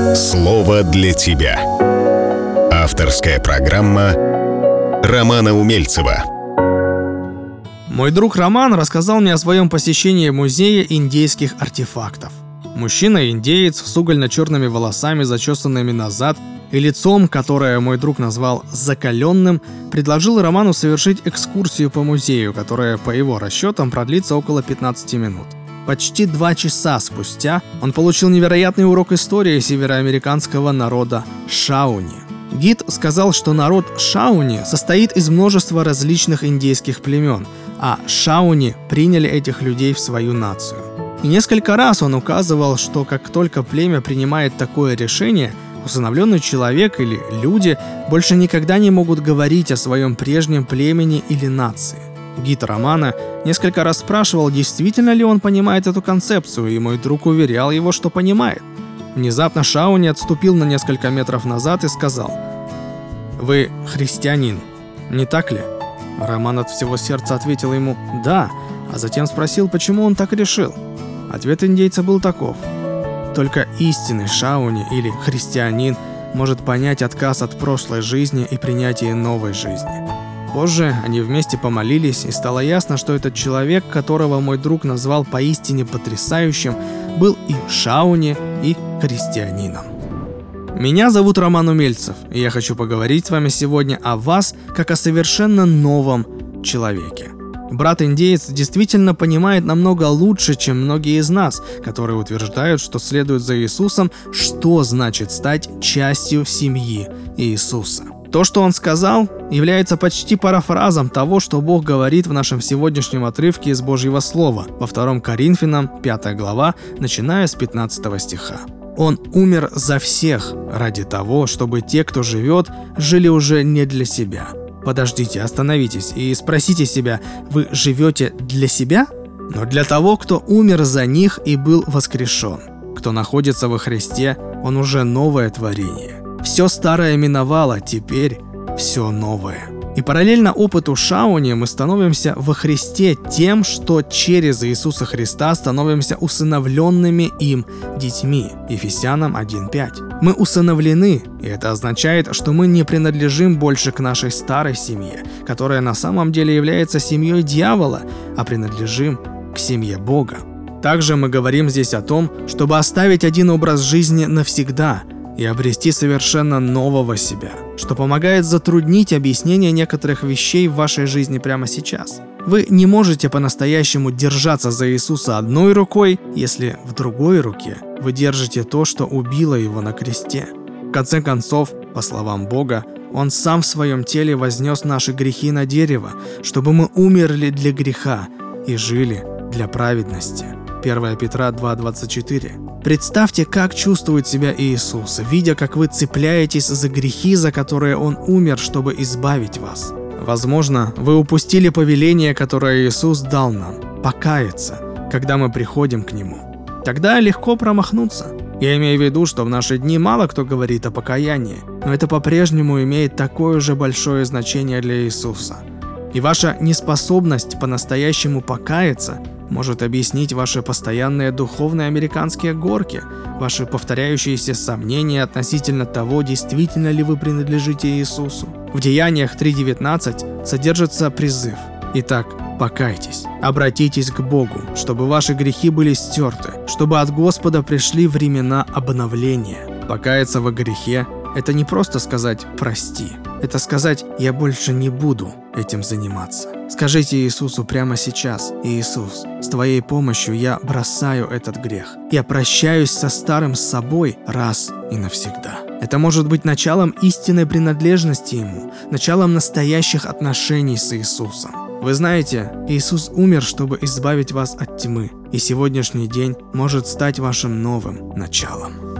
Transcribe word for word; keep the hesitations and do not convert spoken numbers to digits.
Слово для тебя. Авторская программа Романа Умельцева. Мой друг Роман рассказал мне о своем посещении музея индейских артефактов. Мужчина-индеец с угольно-черными волосами, зачесанными назад, и лицом, которое мой друг назвал «закаленным», предложил Роману совершить экскурсию по музею, которая, по его расчетам, продлится около пятнадцати минут. Почти два часа спустя он получил невероятный урок истории североамериканского народа Шауни. Гид сказал, что народ Шауни состоит из множества различных индейских племен, а Шауни приняли этих людей в свою нацию. И несколько раз он указывал, что как только племя принимает такое решение, усыновленный человек или люди больше никогда не могут говорить о своем прежнем племени или нации. Гид Романа несколько раз спрашивал, действительно ли он понимает эту концепцию, и мой друг уверял его, что понимает. Внезапно Шауни отступил на несколько метров назад и сказал: «Вы христианин, не так ли?» Роман от всего сердца ответил ему «да», а затем спросил, почему он так решил. Ответ индейца был таков: только истинный Шауни или христианин может понять отказ от прошлой жизни и принятие новой жизни. Позже они вместе помолились, и стало ясно, что этот человек, которого мой друг назвал поистине потрясающим, был и Шауни, и христианином. Меня зовут Роман Умельцев, и я хочу поговорить с вами сегодня о вас, как о совершенно новом человеке. Брат-индеец действительно понимает намного лучше, чем многие из нас, которые утверждают, что следуют за Иисусом, что значит стать частью семьи Иисуса. То, что он сказал, является почти парафразом того, что Бог говорит в нашем сегодняшнем отрывке из Божьего Слова во втором Коринфянам, пятая глава, начиная с пятнадцатого стиха. Он умер за всех ради того, чтобы те, кто живет, жили уже не для себя. Подождите, остановитесь и спросите себя: вы живете для себя? Но для того, кто умер за них и был воскрешен. Кто находится во Христе, он уже новое творение. Все старое миновало, теперь все новое. И параллельно опыту Шауни мы становимся во Христе тем, что через Иисуса Христа становимся усыновленными им детьми. Ефесянам один пять. Мы усыновлены, и это означает, что мы не принадлежим больше к нашей старой семье, которая на самом деле является семьей дьявола, а принадлежим к семье Бога. Также мы говорим здесь о том, чтобы оставить один образ жизни навсегда и обрести совершенно нового себя, что помогает затруднить объяснение некоторых вещей в вашей жизни прямо сейчас. Вы не можете по-настоящему держаться за Иисуса одной рукой, если в другой руке вы держите то, что убило его на кресте. В конце концов, по словам Бога, Он сам в своем теле вознес наши грехи на дерево, чтобы мы умерли для греха и жили для праведности. первое Петра два двадцать четыре. Представьте, как чувствует себя Иисус, видя, как вы цепляетесь за грехи, за которые Он умер, чтобы избавить вас. Возможно, вы упустили повеление, которое Иисус дал нам – покаяться, когда мы приходим к Нему. Тогда легко промахнуться. Я имею в виду, что в наши дни мало кто говорит о покаянии, но это по-прежнему имеет такое же большое значение для Иисуса. И ваша неспособность по-настоящему покаяться может объяснить ваши постоянные духовные американские горки, ваши повторяющиеся сомнения относительно того, действительно ли вы принадлежите Иисусу. В Деяниях три девятнадцать содержится призыв: «Итак, покайтесь, обратитесь к Богу, чтобы ваши грехи были стерты, чтобы от Господа пришли времена обновления». Покаяться во грехе – это не просто сказать «прости», это сказать «я больше не буду этим заниматься». Скажите Иисусу прямо сейчас: «Иисус, с Твоей помощью я бросаю этот грех. Я прощаюсь со старым собой раз и навсегда». Это может быть началом истинной принадлежности Ему, началом настоящих отношений с Иисусом. Вы знаете, Иисус умер, чтобы избавить вас от тьмы, и сегодняшний день может стать вашим новым началом.